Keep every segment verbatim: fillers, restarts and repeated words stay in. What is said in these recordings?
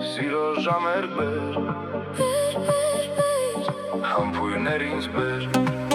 Սիրո ժամեր բեր, համբույրներ ինձ բեր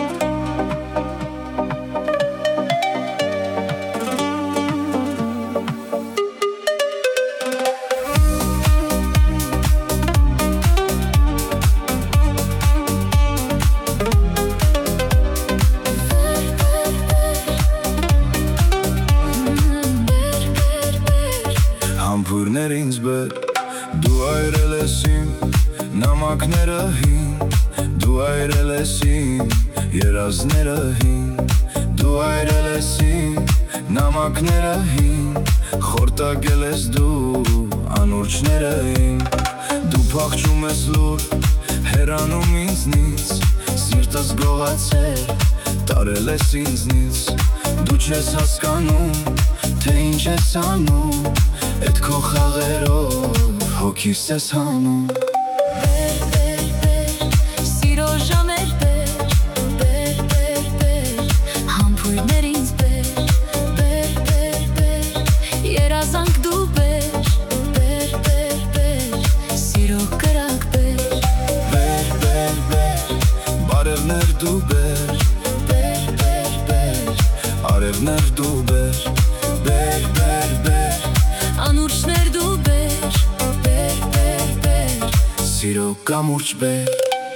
Համբույրներ ինձ բեր, դու այրել ես իմ նամակները հին, դու այրել ես իմ երազները հին, դու այրել ես իմ նամակները հին, խորտակել ես դու անուրջները իմ, դու փախչում ես լուր, հեռանում ինձնից, սիրտս գողացել, տարել ես ինձնից, դու չես հասկանում, թե ինչ ես անում, էդ քո խաղերով հոգիս ես հանում Բեր, բեր, բեր, սիրո ժամեր բեր, բեր, բեր, բեր, համբույրներ ինձ բեր, բեր, բեր, բեր, երազանք դու բեր, բեր, բեր, բեր, սիրո կրակ բեր, Բեր, բեր, բեր, բարևներ դու բեր, բեր, բեր, բեր, արևներ դու բեր, բեր, բեր, բեր, անուրջներ դու բեր, բեր, բեր, բեր, սիրո կամուրջ բեր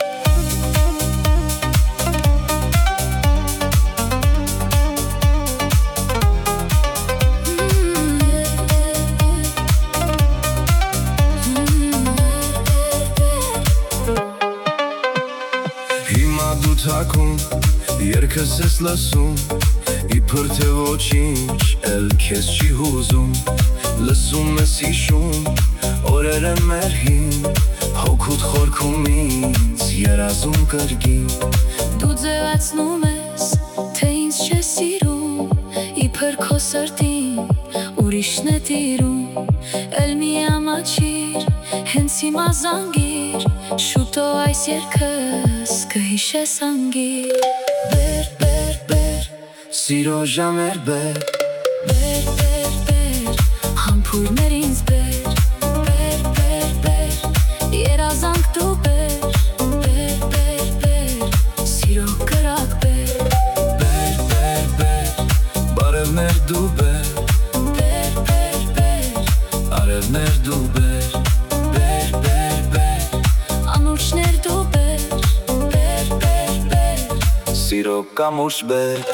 Հիմա դու թաքում, երգս ես լսում, իբր թե ոչինչ էլ քեզ չի հուզում Լսում ես հիշում, օրերը մեր հին, հոգուդ խորքում ինձ, երազում կրկին Դու ձևացնում ես, թե ինձ չես սիրում, իբր քո սրտին, ուրիշն է տիրում, էլ մի ամաչիր, հենց հիմա զանգիր, շուտով այս երգս կհիշես անգիր Բեր, բեր, բեր, Սիրո ժամեր բեր, բեր, բեր, բեր, համբույրներ ինձ բեր, բեր, բեր, բեր, երազանք դու բեր, բեր, բեր, բեր, սիրո կրակ բեր բեր, բեր, բեր, բարևներ դու բեր, Բեր, բեր, բեր, արևներ դու բեր, բեր, բեր, բեր, անուրջներ դու բեր, բեր, բեր, բեր, սիրո կամուրջ բեր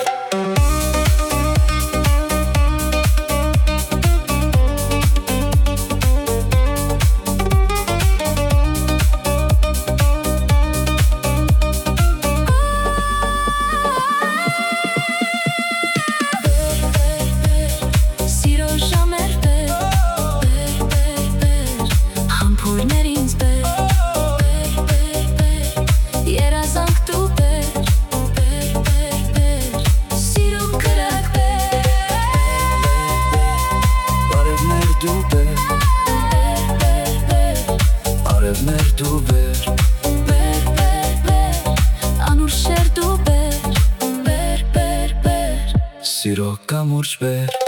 Սիրո ժամեր բեր, բեր, բեր, բեր, համբույրներ ինձ բեր, բեր, բեր, բեր, երազանք դու բեր, բեր, բեր, բեր, սիրո կրակ բեր, Բարևներ դու բեր, բեր, բեր, բեր, արևներ դու բեր, բեր, բեր, բեր, անուրջներ դու բեր, բեր, բեր, բեր սիրո կամուրջ բեր